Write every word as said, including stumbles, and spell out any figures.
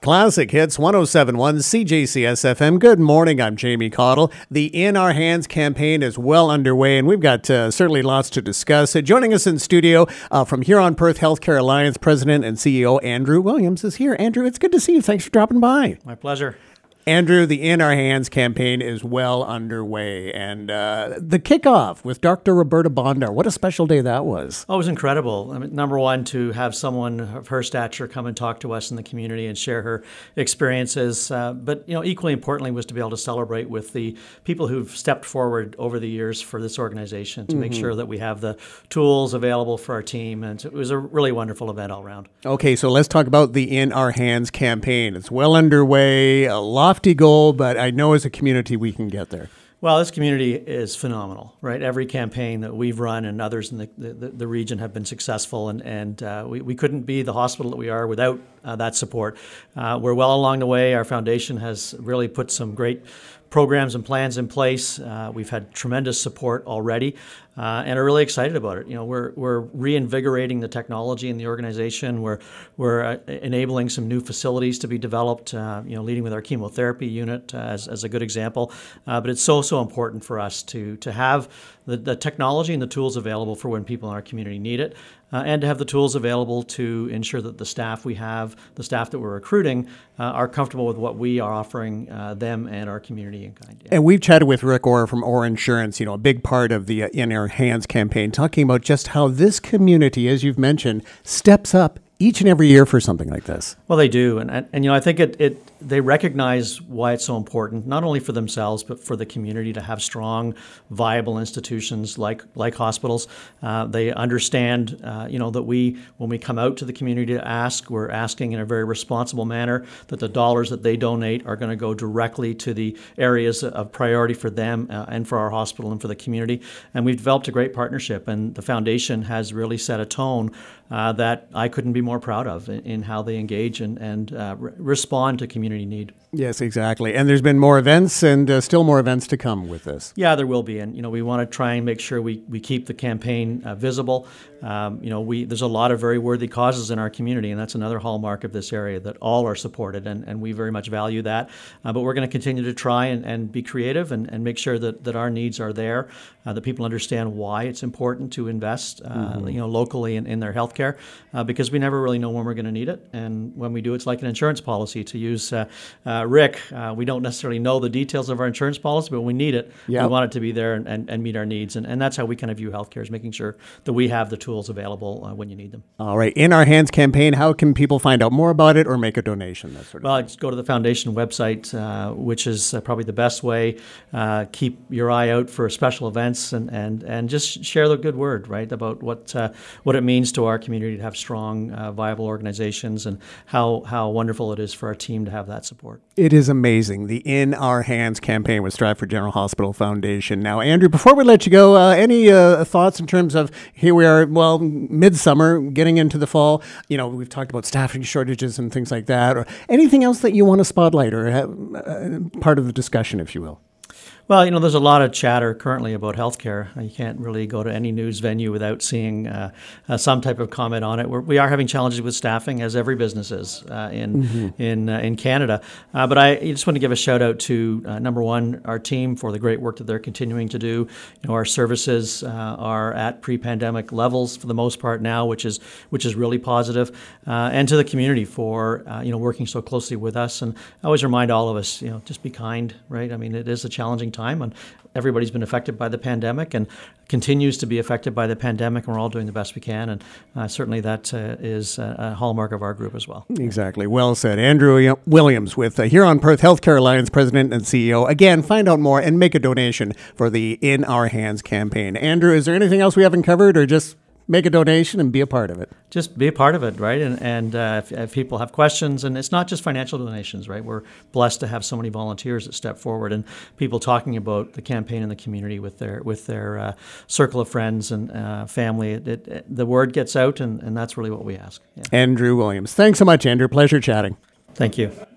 Classic Hits one oh seven point one C J C S F M. Good morning, I'm Jamie Cottle. The In Our Hands campaign is well underway, and we've got uh, certainly lots to discuss. Uh, joining us in studio uh, from Huron Perth Healthcare Alliance President and C E O Andrew Williams is here. Andrew, it's good to see you. Thanks for dropping by. My pleasure. Andrew, the In Our Hands campaign is well underway, and uh, the kickoff with Doctor Roberta Bondar, what a special day that was. Oh, it was incredible. I mean, number one, to have someone of her stature come and talk to us in the community and share her experiences. Uh, but, you know, equally importantly was to be able to celebrate with the people who've stepped forward over the years for this organization to mm-hmm. make sure that we have the tools available for our team. And it was a really wonderful event all around. Okay, so let's talk about the In Our Hands campaign. It's well underway, a lofty goal, but I know as a community we can get there. Well, this community is phenomenal, right? Every campaign that we've run and others in the, the, the region have been successful, and, and uh, we, we couldn't be the hospital that we are without uh, that support. Uh, we're well along the way. Our foundation has really put some great programs and plans in place. Uh, we've had tremendous support already, uh, and are really excited about it. You know, we're we're reinvigorating the technology in the organization. We're we're uh, enabling some new facilities to be developed. Uh, you know, leading with our chemotherapy unit uh, as as a good example. Uh, but it's so so important for us to to have the, the technology and the tools available for when people in our community need it. Uh, and to have the tools available to ensure that the staff we have, the staff that we're recruiting, uh, are comfortable with what we are offering uh, them and our community in kind. Yeah. And we've chatted with Rick Orr from Orr Insurance, you know, a big part of the uh, In Our Hands campaign, talking about just how this community, as you've mentioned, steps up each and every year for something like this. Well, they do. And, and, and you know, I think it, it they recognize why it's so important, not only for themselves, but for the community to have strong, viable institutions like like hospitals. Uh, they understand, uh, you know, that we, when we come out to the community to ask, we're asking in a very responsible manner that the dollars that they donate are going to go directly to the areas of priority for them uh, and for our hospital and for the community. And we've developed a great partnership, and the foundation has really set a tone uh, that I couldn't be more proud of in, in how they engage and, and uh, re- respond to community need. Yes, exactly. And there's been more events and uh, still more events to come with this. Yeah, there will be. And, you know, we want to try and make sure we, we keep the campaign uh, visible. Um, you know, we there's a lot of very worthy causes in our community, and that's another hallmark of this area, that all are supported, and, and we very much value that. Uh, but we're going to continue to try and, and be creative and, and make sure that, that our needs are there, uh, that people understand why it's important to invest, uh, mm-hmm. you know, locally in, in their health care, uh, because we never really know when we're going to need it. And when we do, it's like an insurance policy, to use uh, uh, Rick. Uh, we don't necessarily know the details of our insurance policy, but when we need it, yep. we want it to be there and, and, and meet our needs. And, and that's how we kind of view healthcare, is making sure that we have the tools available uh, when you need them. All right. In Our Hands campaign, how can people find out more about it or make a donation? That sort of well, thing? Just go to the foundation website, uh, which is uh, probably the best way. Uh, keep your eye out for special events, and, and, and just share the good word, right, about what uh, what it means to our community to have strong, uh, viable organizations, and how, how wonderful it is for our team to have that support. It is amazing. The In Our Hands campaign with Stratford General Hospital Foundation. Now, Andrew, before we let you go, uh, any uh, thoughts in terms of, here we are, well, midsummer, getting into the fall. You know, we've talked about staffing shortages and things like that, or anything else that you want to spotlight or have, uh, part of the discussion, if you will. Well, you know, there's a lot of chatter currently about healthcare. You can't really go to any news venue without seeing uh, uh, some type of comment on it. We're, we are having challenges with staffing, as every business is uh, in mm-hmm. in uh, in Canada. Uh, but I just want to give a shout out to uh, number one, our team, for the great work that they're continuing to do. You know, our services uh, are at pre-pandemic levels for the most part now, which is which is really positive. Uh, and to the community for uh, you know working so closely with us. And I always remind all of us, you know, just be kind, right? I mean, it is a challenging time. time, and everybody's been affected by the pandemic and continues to be affected by the pandemic, and we're all doing the best we can, and uh, certainly that uh, is a hallmark of our group as well. Exactly. Well said. Andrew Williams with uh, Huron Perth Healthcare Alliance President and C E O. Again, find out more and make a donation for the In Our Hands campaign. Andrew, is there anything else we haven't covered, or just make a donation and be a part of it? Just be a part of it, right? And, and uh, if, if people have questions, and it's not just financial donations, right? We're blessed to have so many volunteers that step forward, and people talking about the campaign in the community with their with their uh, circle of friends and uh, family. It, it, the word gets out, and, and that's really what we ask. Yeah. Andrew Williams. Thanks so much, Andrew. Pleasure chatting. Thank you.